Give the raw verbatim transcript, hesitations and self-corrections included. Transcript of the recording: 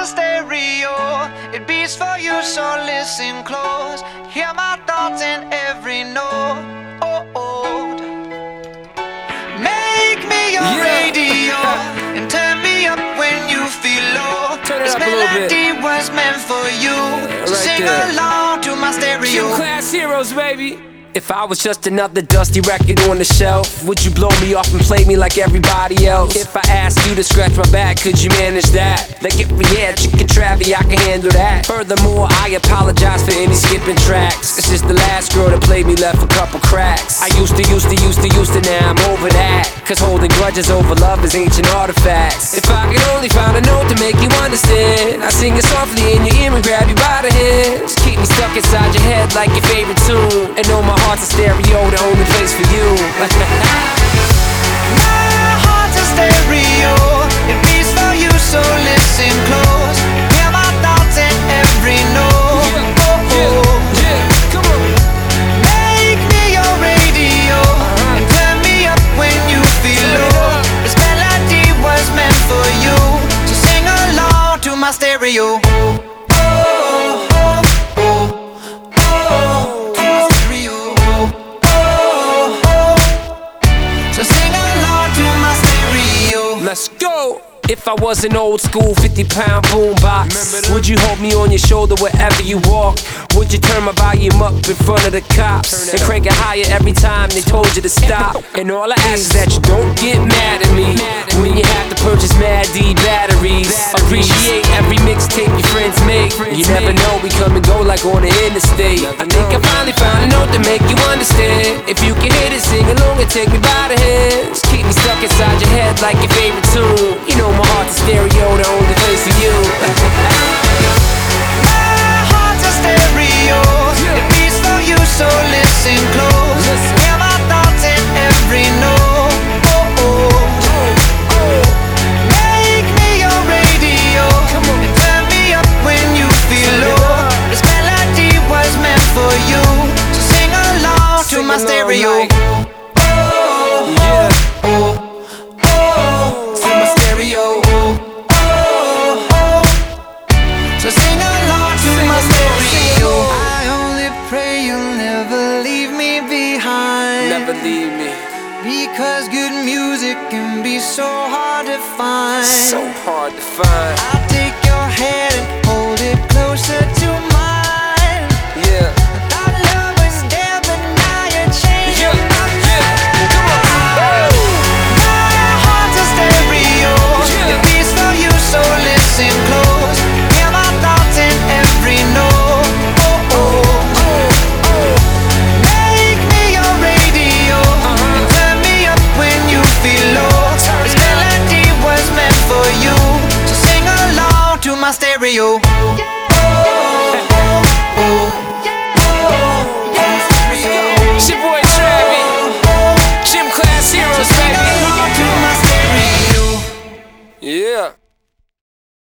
a stereo, it beats for you, so listen close. Hear my thoughts in every note. Make me your Yeah. radio and turn me up when you feel low. Turn it This up a little bit. melody was meant for you, Yeah, so right sing there. along to my stereo. Q Class Heroes, baby. If I was just another dusty record on the shelf, would you blow me off and play me like everybody else? If I asked you to scratch my back, could you manage that? Like if we had chicken Travie, I can handle that. Furthermore, I apologize for any skipping tracks. This is the last girl that played me, left a couple cracks. I used to, used to, used to, used to, now I'm over that. Cause holding grudges over love is ancient artifacts. If I could only find a note to make you understand, I sing it softly in your ear and grab you by the hands. Keep me stuck inside your head like your favorite tune, and know my heart's a stereo, the only place for you. My heart's a stereo, it beats for you, so listen close. Hear my thoughts in every note. Yeah, Oh, oh. yeah, come on. Make me your radio and turn me up when you feel low. This melody was meant for you, so sing along to my stereo. Let's go! If I was an old school fifty pound boombox, would you hold me on your shoulder wherever you walk? Would you turn my volume up in front of the cops and crank it higher every time they told you to stop? And all I ask is that you don't get mad at me when you have to purchase Mad D batteries. Appreciate every mixtape your friends make. You never know, we come and go like on the interstate. I think I finally found a note to make you understand. If you can hit it, sing along and take me by the hands. Keep me stuck inside your head like your favorite tune. You know my heart's a stereo, the only place for you. My heart's a stereo, it beats for you, so listen close. Hear my thoughts in every note. Oh, oh. Make me your radio and turn me up when you feel low. This melody was meant for you, so sing along to my stereo. So sing along to my stereo. I only pray you'll never leave me behind. Never leave me. Because good music can be so hard to find. So hard to find. I'll take your hand and hold it closer to mine. Yeah. Thought love was dead, but now you're changing Yeah, my yeah. mind. Come on. My heart's a stereo, Yeah. it beats for you, so listen close. Hear my thoughts in every note. Oh, oh. Make me your radio and turn me up when you feel low. This melody was meant for you, so sing along to my stereo.